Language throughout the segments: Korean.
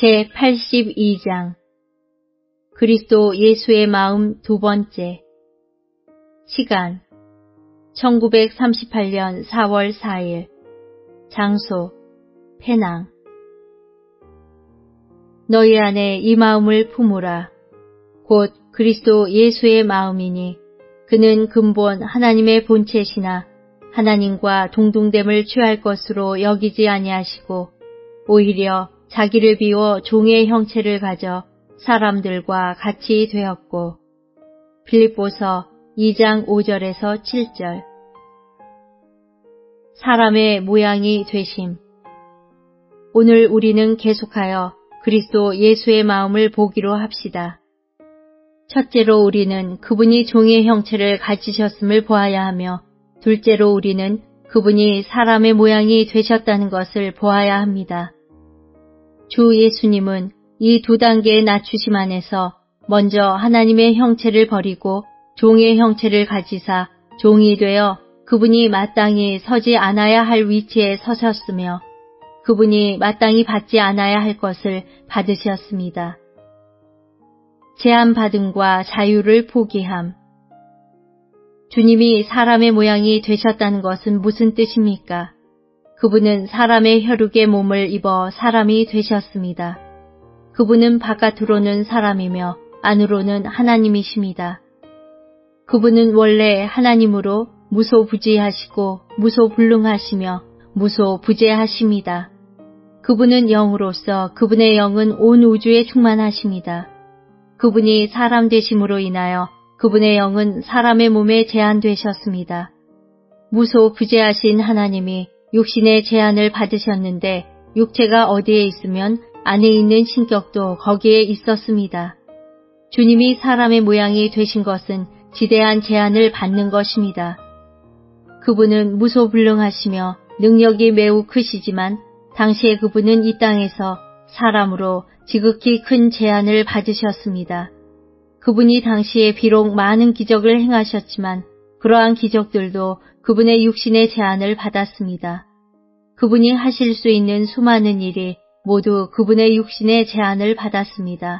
제82장 그리스도 예수의 마음 두 번째. 시간 1938년 4월 4일. 장소 페낭. 너희 안에 이 마음을 품으라. 곧 그리스도 예수의 마음이니 그는 근본 하나님의 본체시나 하나님과 동등됨을 취할 것으로 여기지 아니하시고 오히려 자기를 비워 종의 형체를 가져 사람들과 같이 되었고. 빌립보서 2장 5절에서 7절. 사람의 모양이 되심. 오늘 우리는 계속하여 그리스도 예수의 마음을 보기로 합시다. 첫째로 우리는 그분이 종의 형체를 가지셨음을 보아야 하며, 둘째로 우리는 그분이 사람의 모양이 되셨다는 것을 보아야 합니다. 주 예수님은 이 두 단계의 낮추심 안에서 먼저 하나님의 형체를 버리고 종의 형체를 가지사 종이 되어 그분이 마땅히 서지 않아야 할 위치에 서셨으며 그분이 마땅히 받지 않아야 할 것을 받으셨습니다. 제한받음과 자유를 포기함. 주님이 사람의 모양이 되셨다는 것은 무슨 뜻입니까? 그분은 사람의 혈육의 몸을 입어 사람이 되셨습니다. 그분은 바깥으로는 사람이며 안으로는 하나님이십니다. 그분은 원래 하나님으로 무소부지하시고 무소불능하시며 무소부재하십니다. 그분은 영으로서 그분의 영은 온 우주에 충만하십니다. 그분이 사람 되심으로 인하여 그분의 영은 사람의 몸에 제한되셨습니다. 무소부재하신 하나님이 육신의 제한을 받으셨는데 육체가 어디에 있으면 안에 있는 신격도 거기에 있었습니다. 주님이 사람의 모양이 되신 것은 지대한 제한을 받는 것입니다. 그분은 무소불능하시며 능력이 매우 크시지만 당시에 그분은 이 땅에서 사람으로 지극히 큰 제한을 받으셨습니다. 그분이 당시에 비록 많은 기적을 행하셨지만 그러한 기적들도 그분의 육신의 제한을 받았습니다. 그분이 하실 수 있는 수많은 일이 모두 그분의 육신의 제한을 받았습니다.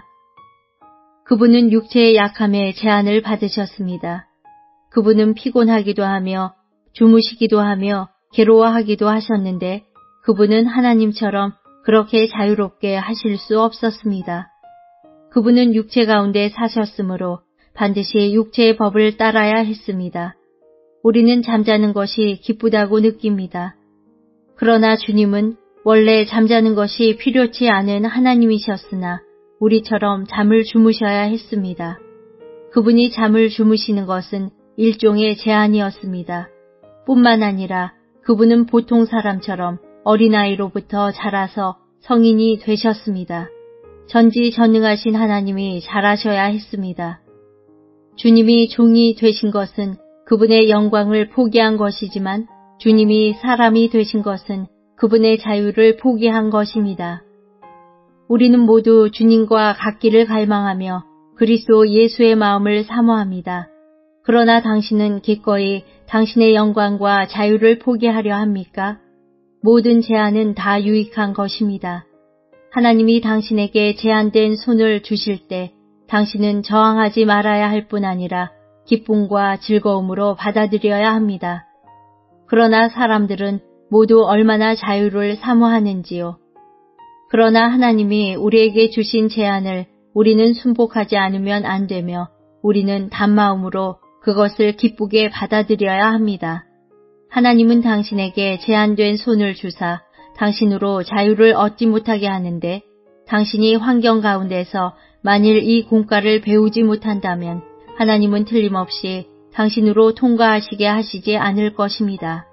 그분은 육체의 약함에 제한을 받으셨습니다. 그분은 피곤하기도 하며 주무시기도 하며 괴로워하기도 하셨는데 그분은 하나님처럼 그렇게 자유롭게 하실 수 없었습니다. 그분은 육체 가운데 사셨으므로 반드시 육체의 법을 따라야 했습니다. 우리는 잠자는 것이 기쁘다고 느낍니다. 그러나 주님은 원래 잠자는 것이 필요치 않은 하나님이셨으나 우리처럼 잠을 주무셔야 했습니다. 그분이 잠을 주무시는 것은 일종의 제한이었습니다. 뿐만 아니라 그분은 보통 사람처럼 어린아이로부터 자라서 성인이 되셨습니다. 전지전능하신 하나님이 자라셔야 했습니다. 주님이 종이 되신 것은 그분의 영광을 포기한 것이지만 주님이 사람이 되신 것은 그분의 자유를 포기한 것입니다. 우리는 모두 주님과 같기를 갈망하며 그리스도 예수의 마음을 사모합니다. 그러나 당신은 기꺼이 당신의 영광과 자유를 포기하려 합니까? 모든 제한은 다 유익한 것입니다. 하나님이 당신에게 제한된 손을 주실 때 당신은 저항하지 말아야 할 뿐 아니라 기쁨과 즐거움으로 받아들여야 합니다. 그러나 사람들은 모두 얼마나 자유를 사모하는지요. 그러나 하나님이 우리에게 주신 제한을 우리는 순복하지 않으면 안 되며 우리는 단마음으로 그것을 기쁘게 받아들여야 합니다. 하나님은 당신에게 제한된 손을 주사 당신으로 자유를 얻지 못하게 하는데 당신이 환경 가운데서 만일 이 공과를 배우지 못한다면 하나님은 틀림없이 당신으로 통과하시게 하시지 않을 것입니다.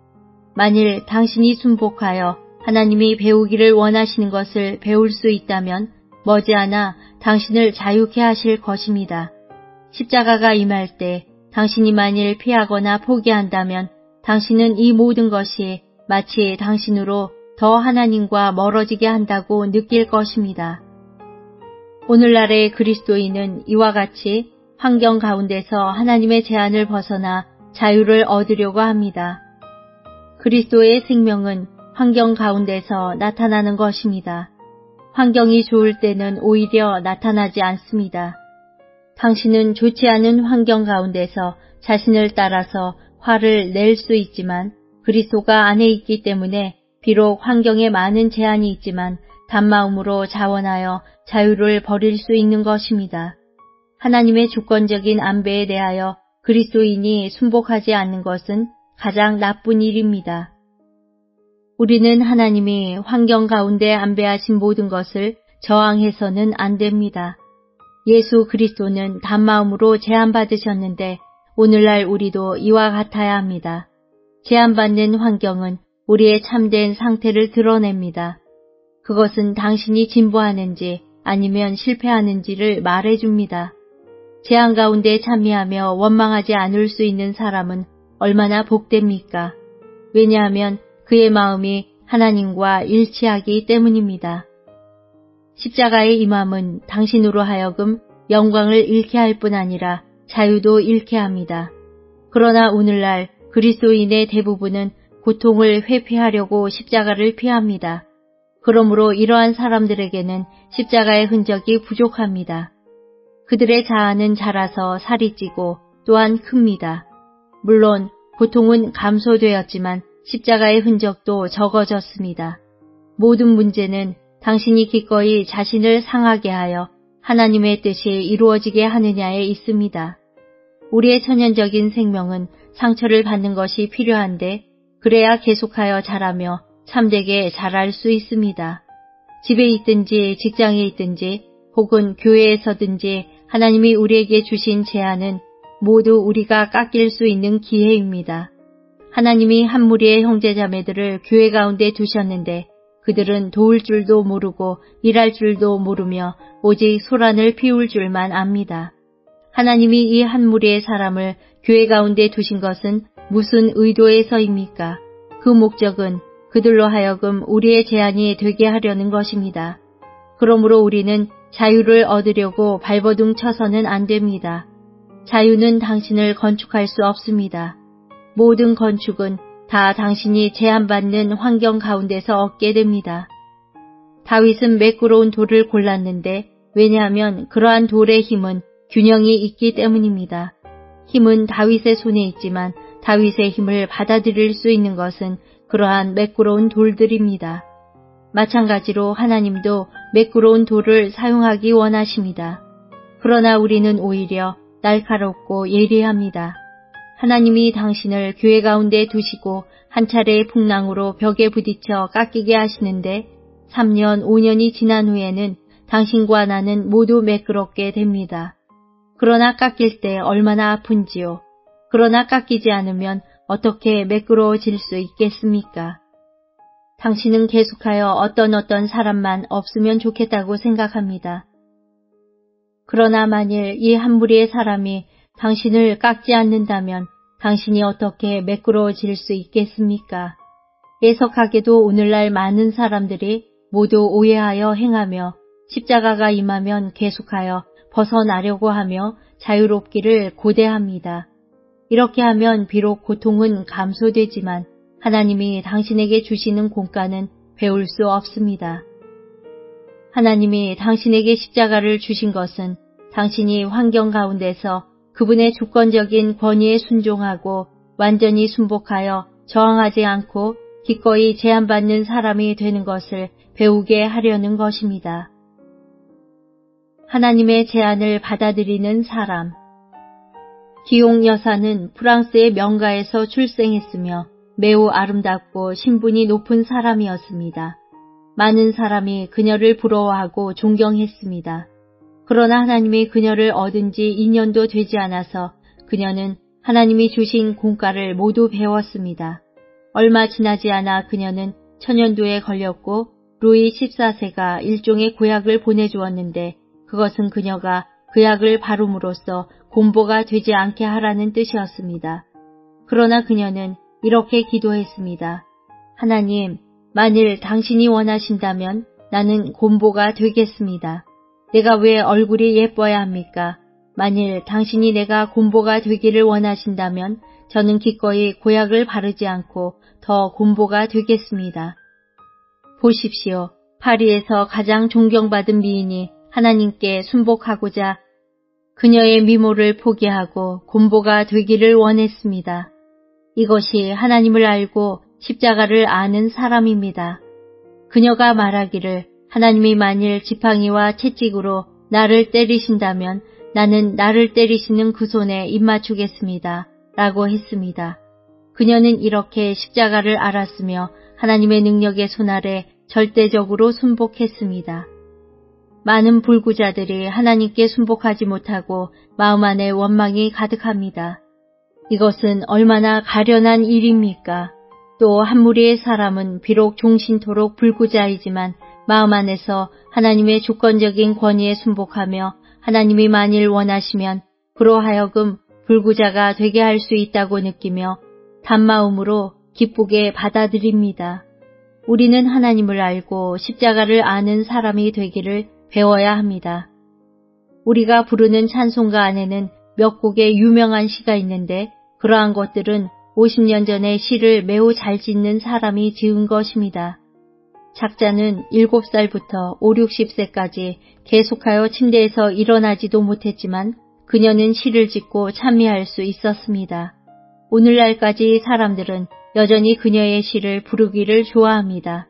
만일 당신이 순복하여 하나님이 배우기를 원하시는 것을 배울 수 있다면 머지않아 당신을 자유케 하실 것입니다. 십자가가 임할 때 당신이 만일 피하거나 포기한다면 당신은 이 모든 것이 마치 당신으로 더 하나님과 멀어지게 한다고 느낄 것입니다. 오늘날의 그리스도인은 이와 같이 환경 가운데서 하나님의 제한을 벗어나 자유를 얻으려고 합니다. 그리스도의 생명은 환경 가운데서 나타나는 것입니다. 환경이 좋을 때는 오히려 나타나지 않습니다. 당신은 좋지 않은 환경 가운데서 자신을 따라서 화를 낼 수 있지만 그리스도가 안에 있기 때문에 비록 환경에 많은 제한이 있지만 단마음으로 자원하여 자유를 버릴 수 있는 것입니다. 하나님의 주권적인 안배에 대하여 그리스도인이 순복하지 않는 것은 가장 나쁜 일입니다. 우리는 하나님이 환경 가운데 안배하신 모든 것을 저항해서는 안 됩니다. 예수 그리스도는 단마음으로 제한받으셨는데 오늘날 우리도 이와 같아야 합니다. 제한받는 환경은 우리의 참된 상태를 드러냅니다. 그것은 당신이 진보하는지 아니면 실패하는지를 말해줍니다. 제한 가운데 참여하며 원망하지 않을 수 있는 사람은 얼마나 복됩니까? 왜냐하면 그의 마음이 하나님과 일치하기 때문입니다. 십자가의 임함은 당신으로 하여금 영광을 잃게 할 뿐 아니라 자유도 잃게 합니다. 그러나 오늘날 그리스도인의 대부분은 고통을 회피하려고 십자가를 피합니다. 그러므로 이러한 사람들에게는 십자가의 흔적이 부족합니다. 그들의 자아는 자라서 살이 찌고 또한 큽니다. 물론 고통은 감소되었지만 십자가의 흔적도 적어졌습니다. 모든 문제는 당신이 기꺼이 자신을 상하게 하여 하나님의 뜻이 이루어지게 하느냐에 있습니다. 우리의 천연적인 생명은 상처를 받는 것이 필요한데 그래야 계속하여 자라며 참되게 자랄 수 있습니다. 집에 있든지 직장에 있든지 혹은 교회에서든지 하나님이 우리에게 주신 제안은 모두 우리가 깎일 수 있는 기회입니다. 하나님이 한 무리의 형제자매들을 교회 가운데 두셨는데 그들은 도울 줄도 모르고 일할 줄도 모르며 오직 소란을 피울 줄만 압니다. 하나님이 이 한 무리의 사람을 교회 가운데 두신 것은 무슨 의도에서입니까? 그 목적은 그들로 하여금 우리의 제한이 되게 하려는 것입니다. 그러므로 우리는 자유를 얻으려고 발버둥 쳐서는 안 됩니다. 자유는 당신을 건축할 수 없습니다. 모든 건축은 다 당신이 제한받는 환경 가운데서 얻게 됩니다. 다윗은 매끄러운 돌을 골랐는데 왜냐하면 그러한 돌의 힘은 균형이 있기 때문입니다. 힘은 다윗의 손에 있지만 다윗의 힘을 받아들일 수 있는 것은 그러한 매끄러운 돌들입니다. 마찬가지로 하나님도 매끄러운 돌을 사용하기 원하십니다. 그러나 우리는 오히려 날카롭고 예리합니다. 하나님이 당신을 교회 가운데 두시고 한 차례의 풍랑으로 벽에 부딪혀 깎이게 하시는데 3년, 5년이 지난 후에는 당신과 나는 모두 매끄럽게 됩니다. 그러나 깎일 때 얼마나 아픈지요. 그러나 깎이지 않으면 어떻게 매끄러워질 수 있겠습니까? 당신은 계속하여 어떤 사람만 없으면 좋겠다고 생각합니다. 그러나 만일 이 한 무리의 사람이 당신을 깎지 않는다면 당신이 어떻게 매끄러워질 수 있겠습니까? 애석하게도 오늘날 많은 사람들이 모두 오해하여 행하며 십자가가 임하면 계속하여 벗어나려고 하며 자유롭기를 고대합니다. 이렇게 하면 비록 고통은 감소되지만 하나님이 당신에게 주시는 공과는 배울 수 없습니다. 하나님이 당신에게 십자가를 주신 것은 당신이 환경 가운데서 그분의 주권적인 권위에 순종하고 완전히 순복하여 저항하지 않고 기꺼이 제한받는 사람이 되는 것을 배우게 하려는 것입니다. 하나님의 제안을 받아들이는 사람. 기용 여사는 프랑스의 명가에서 출생했으며 매우 아름답고 신분이 높은 사람이었습니다. 많은 사람이 그녀를 부러워하고 존경했습니다. 그러나 하나님이 그녀를 얻은 지 2년도 되지 않아서 그녀는 하나님이 주신 공과를 모두 배웠습니다. 얼마 지나지 않아 그녀는 천연두에 걸렸고 루이 14세가 일종의 고약을 보내주었는데 그것은 그녀가 그 약을 바름으로써 곰보가 되지 않게 하라는 뜻이었습니다. 그러나 그녀는 이렇게 기도했습니다. 하나님, 만일 당신이 원하신다면 나는 곰보가 되겠습니다. 내가 왜 얼굴이 예뻐야 합니까? 만일 당신이 내가 곰보가 되기를 원하신다면 저는 기꺼이 고약을 바르지 않고 더 곰보가 되겠습니다. 보십시오. 파리에서 가장 존경받은 미인이 하나님께 순복하고자 그녀의 미모를 포기하고 곰보가 되기를 원했습니다. 이것이 하나님을 알고 십자가를 아는 사람입니다. 그녀가 말하기를 하나님이 만일 지팡이와 채찍으로 나를 때리신다면 나는 나를 때리시는 그 손에 입맞추겠습니다. 라고 했습니다. 그녀는 이렇게 십자가를 알았으며 하나님의 능력의 손 아래 절대적으로 순복했습니다. 많은 불구자들이 하나님께 순복하지 못하고 마음 안에 원망이 가득합니다. 이것은 얼마나 가련한 일입니까? 또 한 무리의 사람은 비록 종신토록 불구자이지만 마음 안에서 하나님의 주권적인 권위에 순복하며 하나님이 만일 원하시면 그로 하여금 불구자가 되게 할 수 있다고 느끼며 단마음으로 기쁘게 받아들입니다. 우리는 하나님을 알고 십자가를 아는 사람이 되기를 배워야 합니다. 우리가 부르는 찬송가 안에는 몇 곡의 유명한 시가 있는데 그러한 것들은 50년 전에 시를 매우 잘 짓는 사람이 지은 것입니다. 작자는 7살부터 5, 60세까지 계속하여 침대에서 일어나지도 못했지만 그녀는 시를 짓고 찬미할 수 있었습니다. 오늘날까지 사람들은 여전히 그녀의 시를 부르기를 좋아합니다.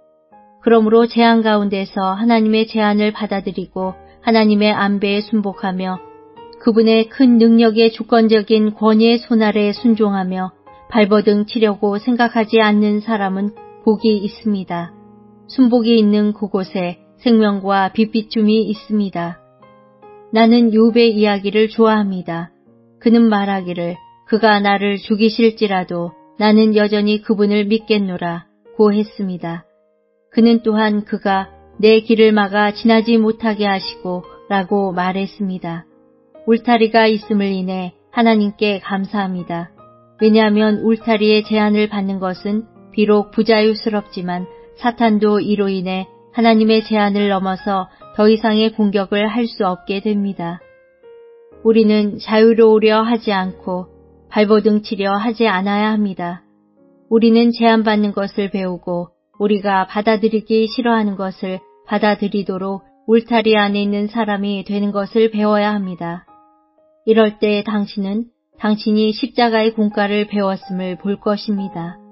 그러므로 재앙 가운데서 하나님의 제안을 받아들이고 하나님의 안배에 순복하며 그분의 큰 능력의 주권적인 권위의 손 아래에 순종하며 발버둥 치려고 생각하지 않는 사람은 복이 있습니다. 순복이 있는 그곳에 생명과 빛비춤이 있습니다. 나는 욥의 이야기를 좋아합니다. 그는 말하기를 그가 나를 죽이실지라도 나는 여전히 그분을 믿겠노라 고 했습니다. 그는 또한 그가 내 길을 막아 지나지 못하게 하시고 라고 말했습니다. 울타리가 있음을 인해 하나님께 감사합니다. 왜냐하면 울타리의 제한을 받는 것은 비록 부자유스럽지만 사탄도 이로 인해 하나님의 제한을 넘어서 더 이상의 공격을 할 수 없게 됩니다. 우리는 자유로우려 하지 않고 발버둥 치려 하지 않아야 합니다. 우리는 제한받는 것을 배우고 우리가 받아들이기 싫어하는 것을 받아들이도록 울타리 안에 있는 사람이 되는 것을 배워야 합니다. 이럴 때 당신은 당신이 십자가의 공과를 배웠음을 볼 것입니다.